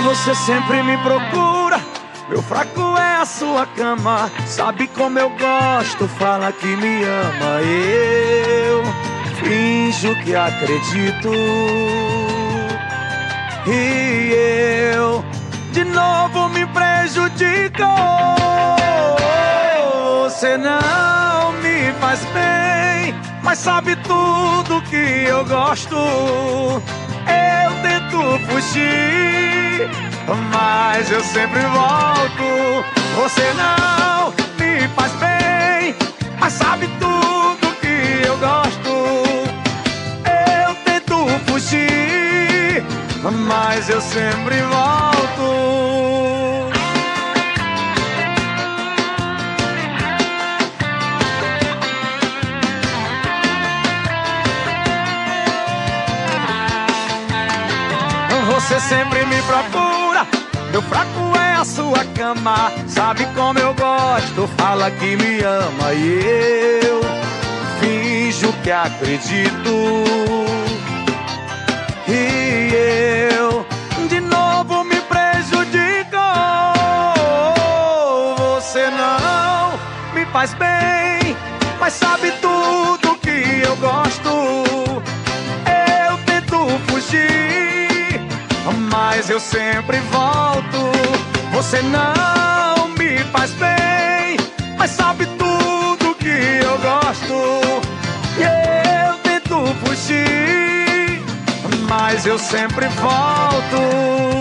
Você sempre me procura, meu fraco é a sua cama. Sabe como eu gosto, fala que me ama. Eu finjo que acredito e eu de novo me prejudico. Você não me faz bem, mas sabe tudo que eu gosto. Eu tento fugir, mas eu sempre volto. Você não me faz bem, mas sabe tudo que eu gosto. Eu tento fugir, mas eu sempre volto. Você sempre me procura, meu fraco é a sua cama. Sabe como eu gosto, fala que me ama. E eu finjo que acredito e eu de novo me prejudico. Você não me faz bem, mas sabe tudo que eu gosto. Eu tento fugir, mas eu sempre volto. Você não me faz bem, mas sabe tudo que eu gosto. E eu tento fugir, mas eu sempre volto.